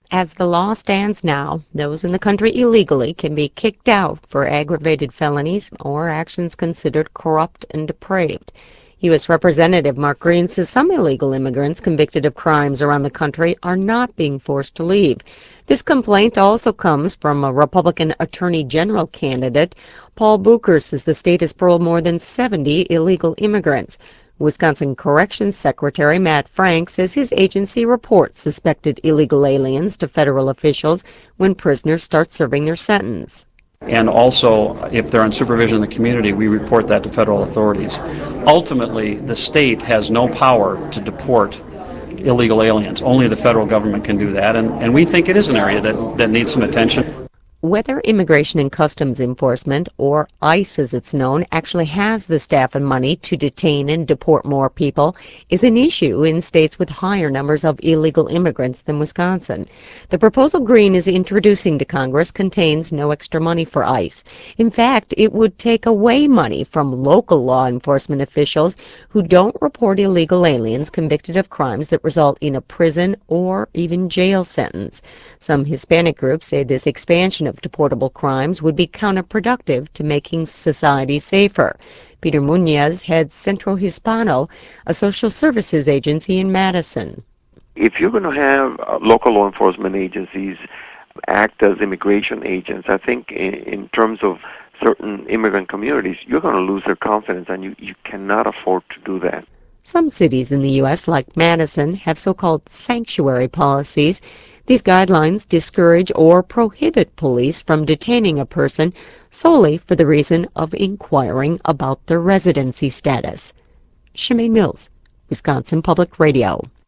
As the law stands now, those in the country illegally can be kicked out for aggravated felonies or actions considered corrupt and depraved. U.S. Representative Mark Green says some illegal immigrants convicted of crimes around the country are not being forced to leave. This complaint also comes from a Republican Attorney General candidate. Paul Bucher says the state has paroled more than 70 illegal immigrants. Wisconsin Corrections Secretary Matt Frank says his agency reports suspected illegal aliens to federal officials when prisoners start serving their sentence. And also, if they're on supervision in the community, we report that to federal authorities. Ultimately, the state has no power to deport illegal aliens. Only the federal government can do that, and we think it is an area that needs some attention. Whether Immigration and Customs Enforcement, or ICE as it's known, actually has the staff and money to detain and deport more people is an issue in states with higher numbers of illegal immigrants than Wisconsin. The proposal Green is introducing to Congress contains no extra money for ICE. In fact, it would take away money from local law enforcement officials who don't report illegal aliens convicted of crimes that result in a prison or even jail sentence. Some Hispanic groups say this expansion of deportable crimes would be counterproductive to making society safer. Peter Munoz heads Centro Hispano, a social services agency in Madison. If you're going to have local law enforcement agencies act as immigration agents, I think in terms of certain immigrant communities, you're going to lose their confidence, and you cannot afford to do that. Some cities in the U.S., like Madison, have so-called sanctuary policies. These guidelines discourage or prohibit police from detaining a person solely for the reason of inquiring about their residency status. Shemaine Mills, Wisconsin Public Radio.